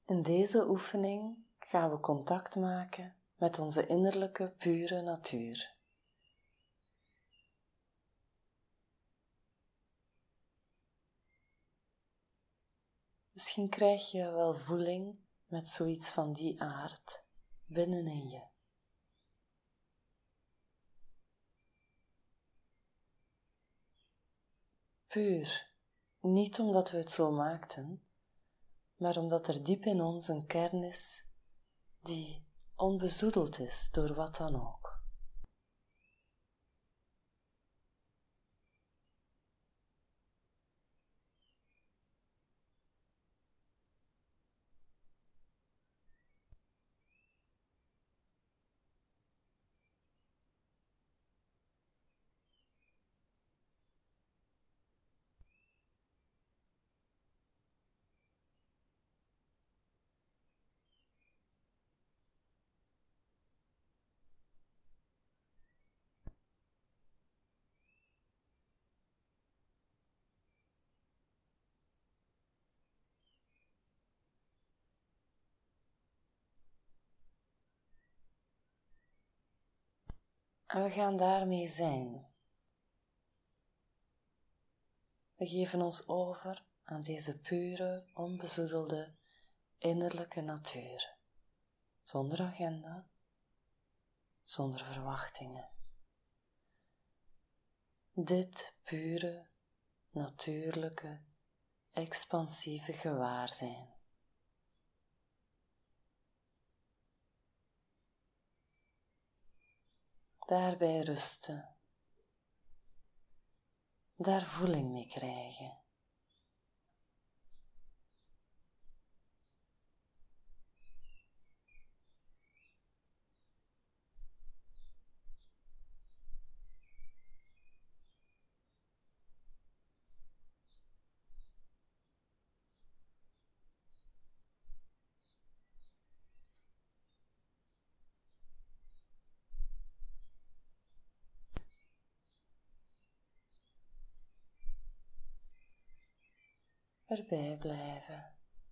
In deze oefening gaan we contact maken met onze innerlijke pure natuur. Misschien krijg je wel voeling met zoiets van die aard binnenin je. Puur, niet omdat we het zo maakten, maar omdat er diep in ons een kern is die onbezoedeld is door wat dan ook. En we gaan daarmee zijn. We geven ons over aan deze pure, onbezoedelde, innerlijke natuur. Zonder agenda, zonder verwachtingen. Dit pure, natuurlijke, expansieve gewaarzijn. Daarbij rusten. Daar voeling mee krijgen. Erbij blijven.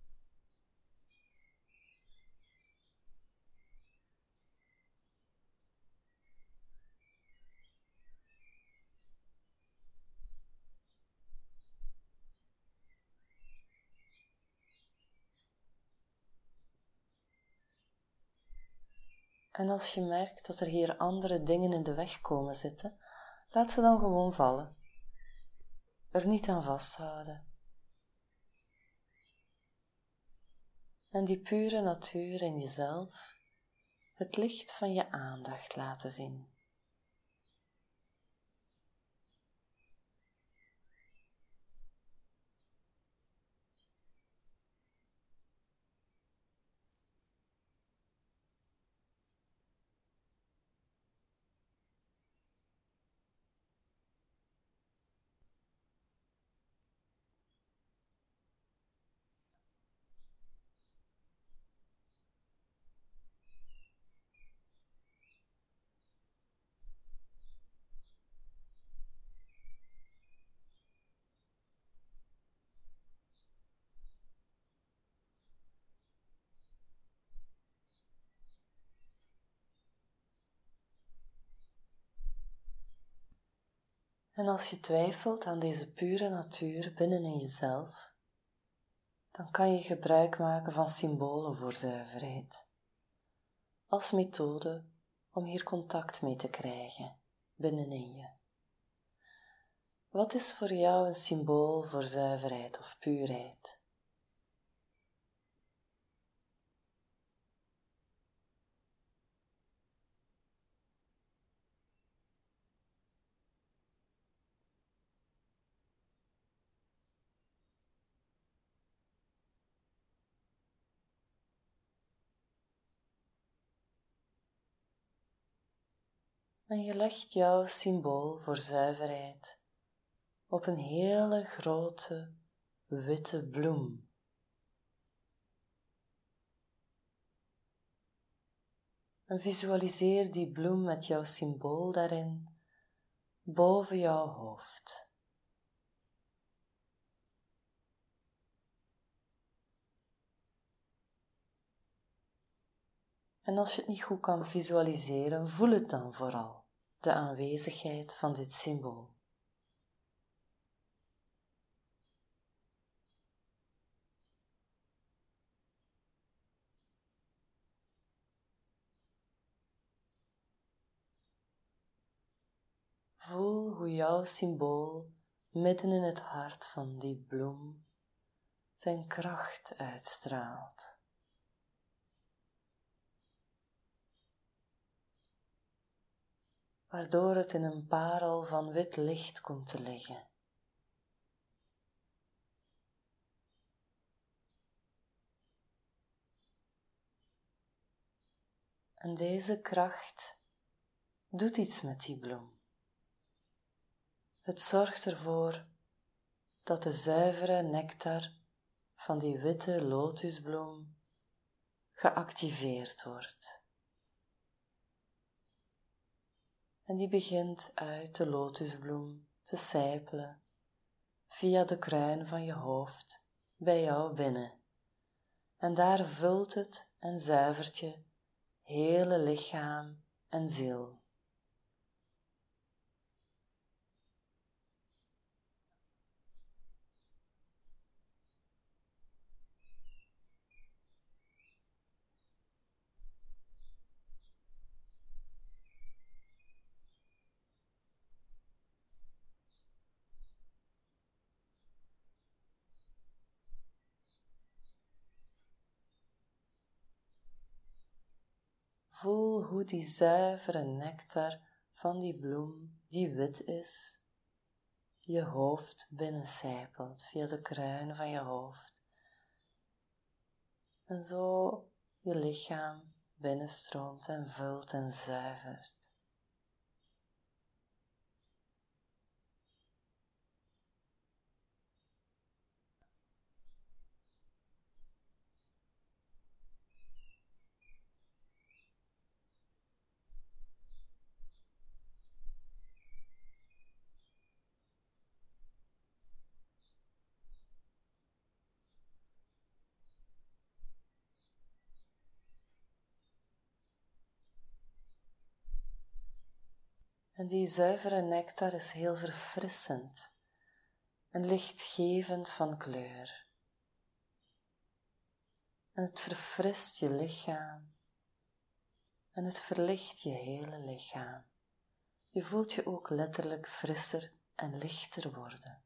En als je merkt dat er hier andere dingen in de weg komen zitten, laat ze dan gewoon vallen. Er niet aan vasthouden. En die pure natuur in jezelf, het licht van je aandacht laten zien. En als je twijfelt aan deze pure natuur binnenin jezelf, dan kan je gebruik maken van symbolen voor zuiverheid, als methode om hier contact mee te krijgen binnenin je. Wat is voor jou een symbool voor zuiverheid of puurheid? En je legt jouw symbool voor zuiverheid op een hele grote witte bloem. En visualiseer die bloem met jouw symbool daarin boven jouw hoofd. En als je het niet goed kan visualiseren, voel het dan vooral, de aanwezigheid van dit symbool. Voel hoe jouw symbool midden in het hart van die bloem zijn kracht uitstraalt. Waardoor het in een parel van wit licht komt te liggen. En deze kracht doet iets met die bloem. Het zorgt ervoor dat de zuivere nectar van die witte lotusbloem geactiveerd wordt. En die begint uit de lotusbloem te sijpelen via de kruin van je hoofd bij jou binnen. En daar vult het en zuivert je hele lichaam en ziel. Voel hoe die zuivere nectar van die bloem, die wit is, je hoofd binnensijpelt via de kruin van je hoofd. En zo je lichaam binnenstroomt en vult en zuivert. En die zuivere nectar is heel verfrissend en lichtgevend van kleur. En het verfrist je lichaam en het verlicht je hele lichaam. Je voelt je ook letterlijk frisser en lichter worden.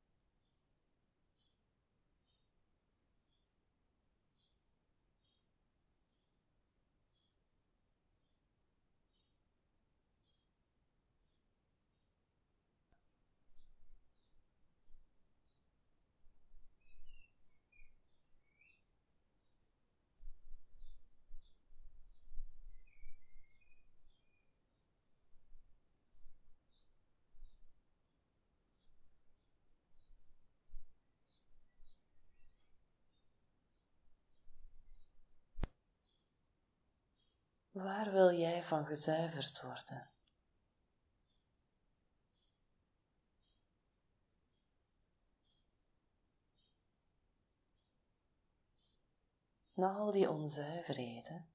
Waar wil jij van gezuiverd worden? Na al die onzuiverheden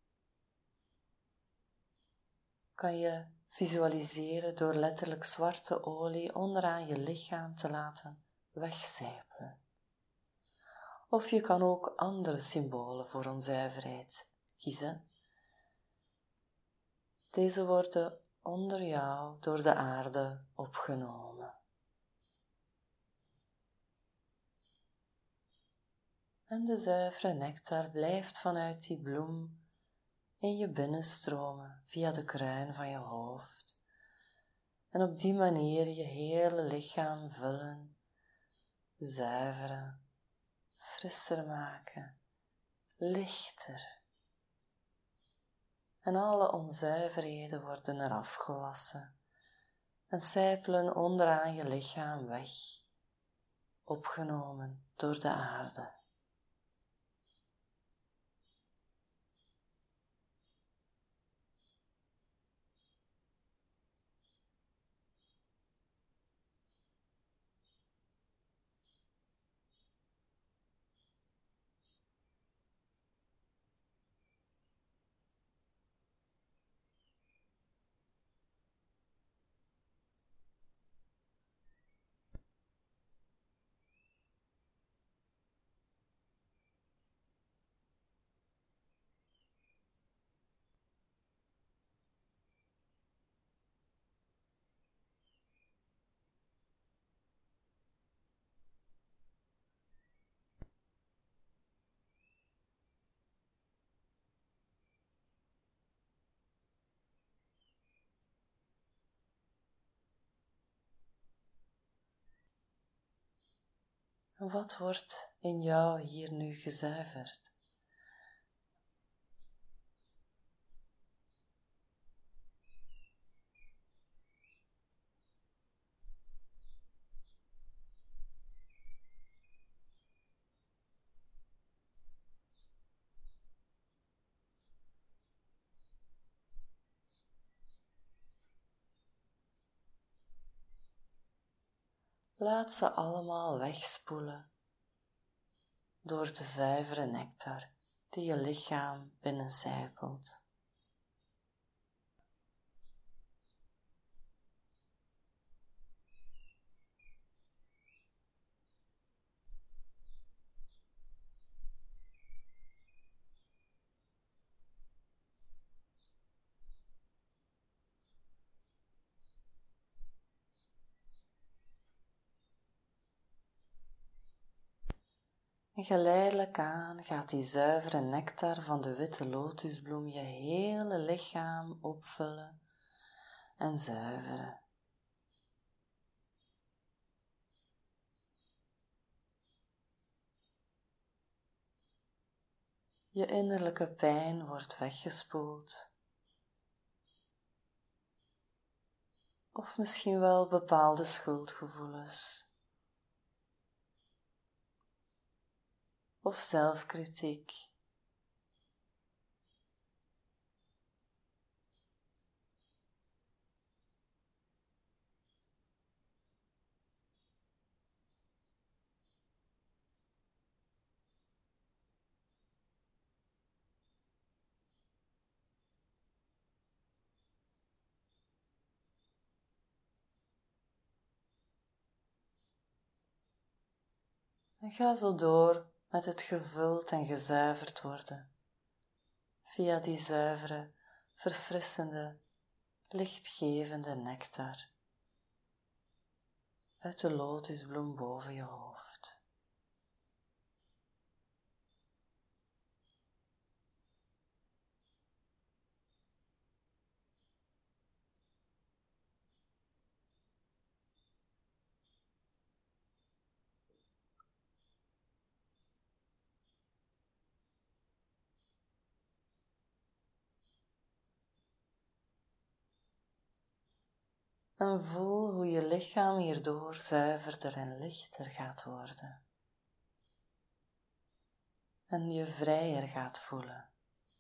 kan je visualiseren door letterlijk zwarte olie onderaan je lichaam te laten wegcijpelen. Of je kan ook andere symbolen voor onzuiverheid kiezen. Deze worden onder jou door de aarde opgenomen. En de zuivere nectar blijft vanuit die bloem in je binnenstromen via de kruin van je hoofd. En op die manier je hele lichaam vullen, zuiveren, frisser maken, lichter. En alle onzuiverheden worden eraf gewassen en sijpelen onderaan je lichaam weg, opgenomen door de aarde. En wat wordt in jou hier nu gezuiverd? Laat ze allemaal wegspoelen door de zuivere nectar die je lichaam binnencijpelt. En geleidelijk aan gaat die zuivere nectar van de witte lotusbloem je hele lichaam opvullen en zuiveren. Je innerlijke pijn wordt weggespoeld. Of misschien wel bepaalde schuldgevoelens. Of zelfkritiek. En ga zo door met het gevuld en gezuiverd worden, via die zuivere, verfrissende, lichtgevende nectar uit de lotusbloem boven je hoofd. En voel hoe je lichaam hierdoor zuiverder en lichter gaat worden. En je vrijer gaat voelen.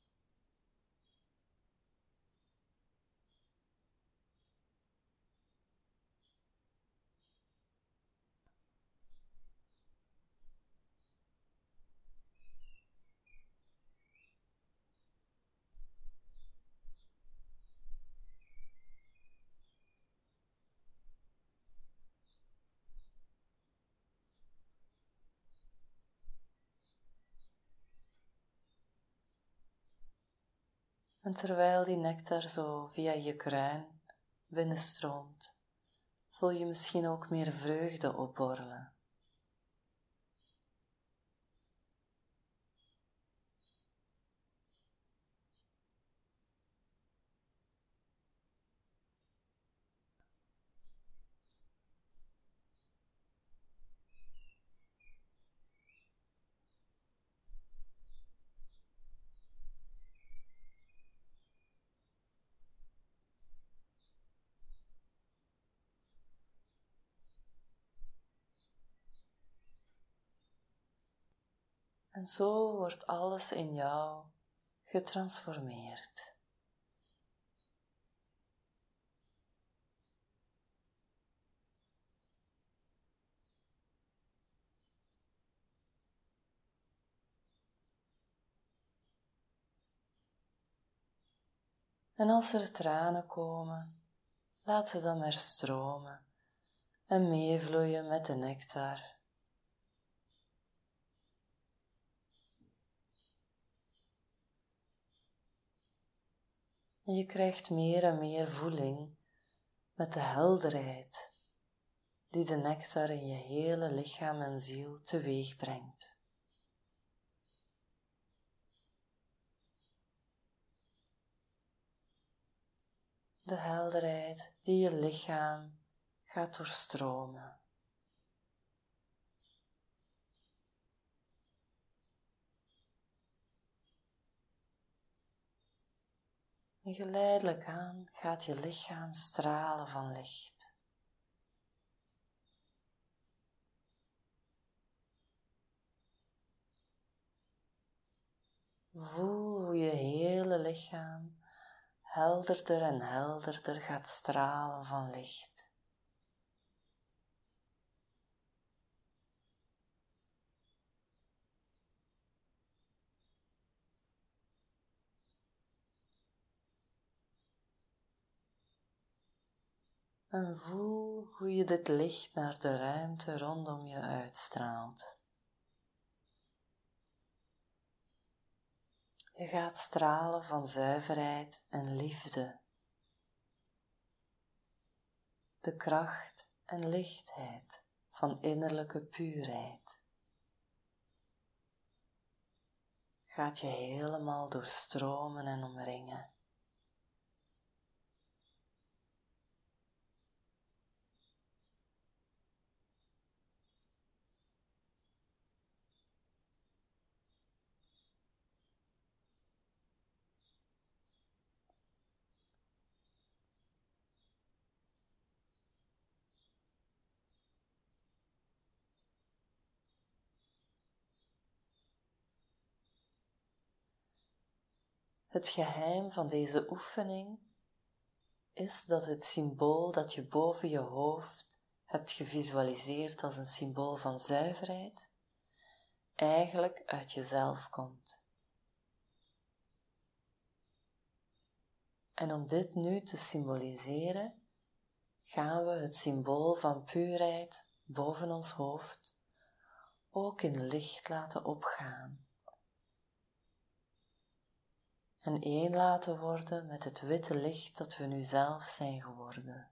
En terwijl die nectar zo via je kruin binnenstroomt, voel je misschien ook meer vreugde opborrelen. En zo wordt alles in jou getransformeerd. En als er tranen komen, laat ze dan maar stromen en meevloeien met de nectar. En je krijgt meer en meer voeling met de helderheid die de nectar in je hele lichaam en ziel teweeg brengt. De helderheid die je lichaam gaat doorstromen. En geleidelijk aan gaat je lichaam stralen van licht. Voel hoe je hele lichaam helderder en helderder gaat stralen van licht. En voel hoe je dit licht naar de ruimte rondom je uitstraalt. Je gaat stralen van zuiverheid en liefde. De kracht en lichtheid van innerlijke puurheid gaat je helemaal doorstromen en omringen. Het geheim van deze oefening is dat het symbool dat je boven je hoofd hebt gevisualiseerd als een symbool van zuiverheid, eigenlijk uit jezelf komt. En om dit nu te symboliseren, gaan we het symbool van puurheid boven ons hoofd ook in licht laten opgaan. En één laten worden met het witte licht dat we nu zelf zijn geworden.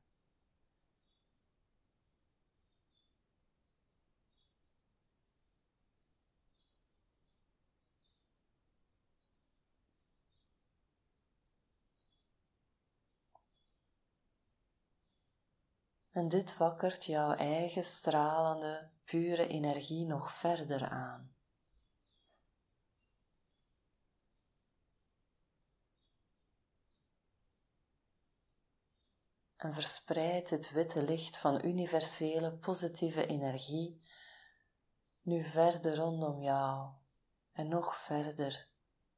En dit wakkert jouw eigen stralende, pure energie nog verder aan. En verspreidt het witte licht van universele positieve energie nu verder rondom jou en nog verder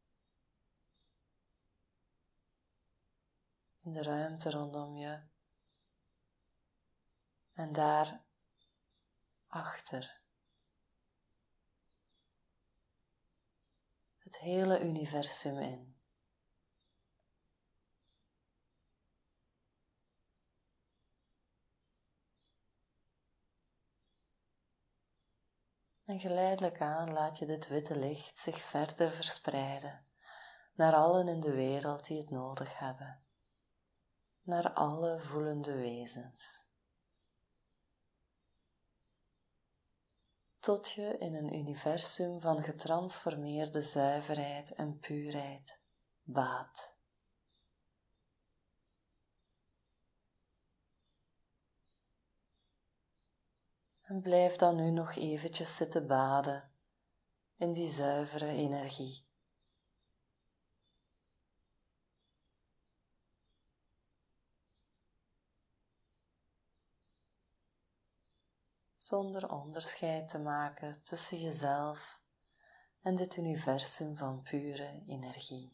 in de ruimte rondom je en daar achter het hele universum in. En geleidelijk aan laat je dit witte licht zich verder verspreiden naar allen in de wereld die het nodig hebben, naar alle voelende wezens. Tot je in een universum van getransformeerde zuiverheid en puurheid baat. En blijf dan nu nog eventjes zitten baden in die zuivere energie. Zonder onderscheid te maken tussen jezelf en dit universum van pure energie.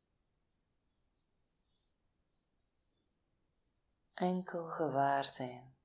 Enkel gewaarzijn